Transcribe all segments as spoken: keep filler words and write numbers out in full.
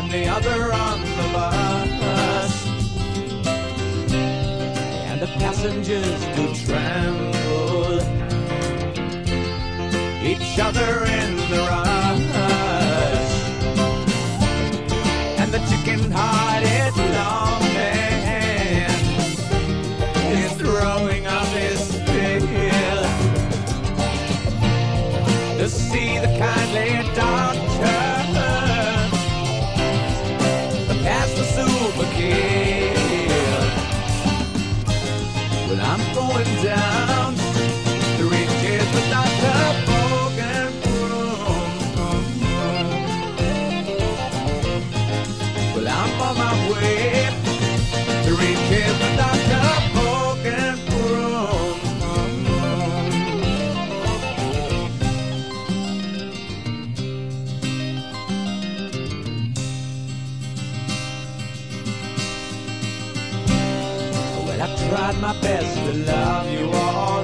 I'm the other on the bus, and the passengers do tremble, each other in the rush, and the chicken-hearted lawman is throwing up his bill to see the kindly doctor pass the super kill. Well, I'm going down to reach it without the broken broom. Well, I'm on my way to reach it without the broken broom. Well, I've tried my best to love you all,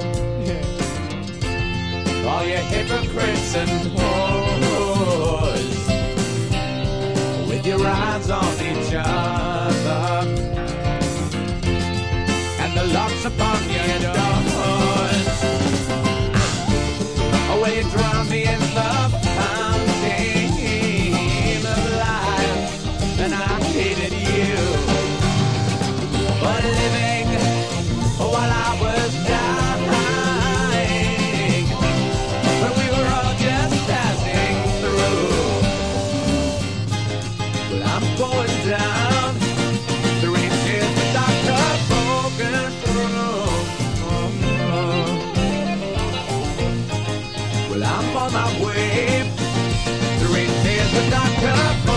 all you hypocrites and whores, with your eyes on each other and the locks upon your doors. Oh, well, you drown me in the fountain of life, and I hated you for living while I was dying, when we were all just passing through. Well, I'm going down to reach it without the broken through. Well, I'm on my way to reach it without the broken